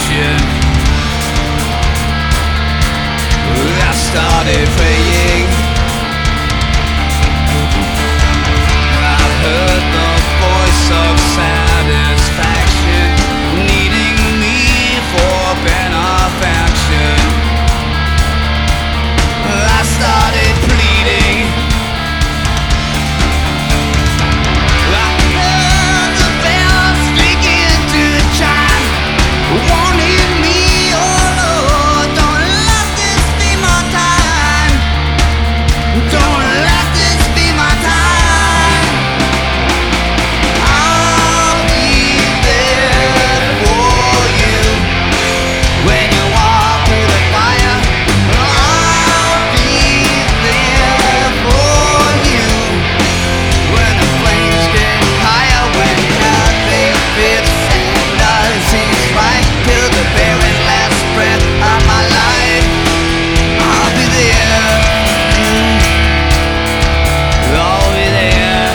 faction. I started praying. I heard the voice of satisfaction, needing me for benefaction. I started pleading. I heard the bells begin to chime, warning me, oh Lord, don't let this be my time. Don't let this be my time. I'll be there for you when you walk through the fire. I'll be there for you when the flames get higher, when nothing fits and nothing seems right, till the very last breath of my life. I'll be there. I'll be there.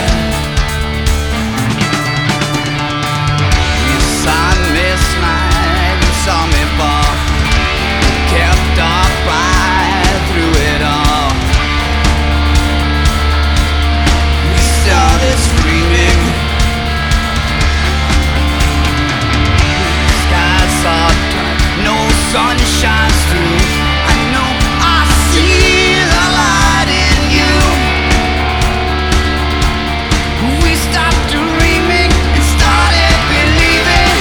You saw me slide, you saw me fall, kept up right through it all. We started screaming. Skies are dark, no sun shines through. I know I see the light in you. We stopped dreaming and started believing.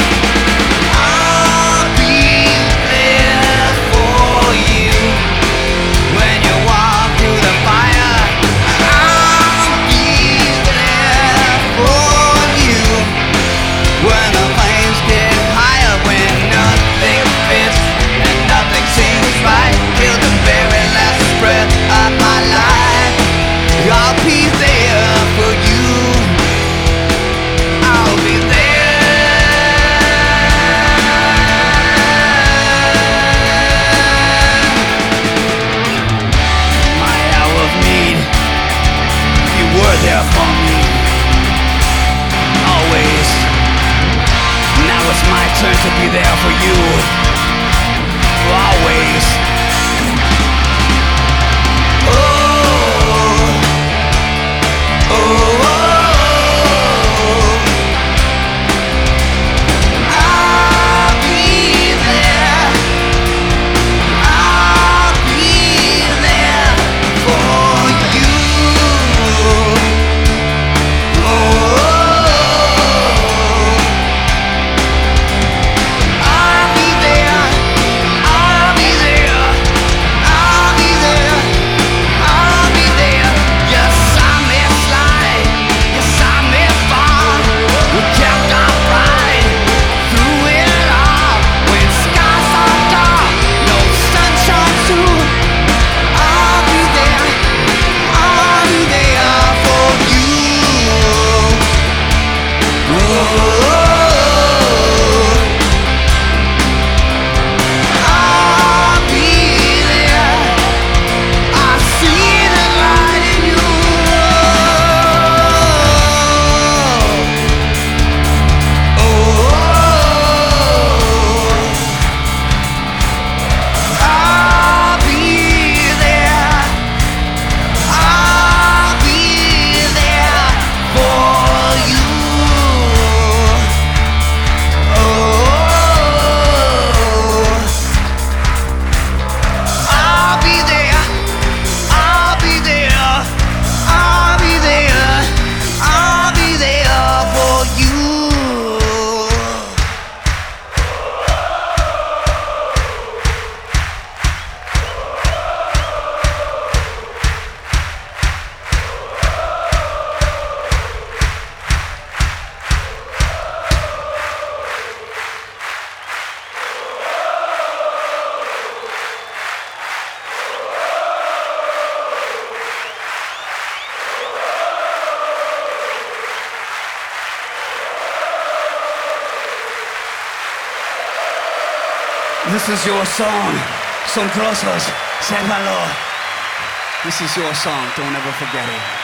I'll be there for you when you walk through the fire. I'll be there for you when the flames get higher, when nothing fits and nothing seems right, till the very last breath of my life. I'll be there for you. I'll be there. My hour of need, you were there for me, always. Now it's my turn to be there for you, always. Oh, oh, oh. I'll be there. I'll be there for you. Oh, I'll be there. I'll be there. I'll be there. I'll be there. Yes, I may slide. Yes, I may fall. We kept on right through it all. When skies are dark, no sunshine too. I'll be there. I'll be there for you. Oh, I'll be there. I see the light in you. Oh, I'll be there. I'll be there for you. Oh, I'll be there. I'll be there. I'll be there. I'll be there for you. This is your song. Son Crossos, say hello. This is your song. Don't ever forget it.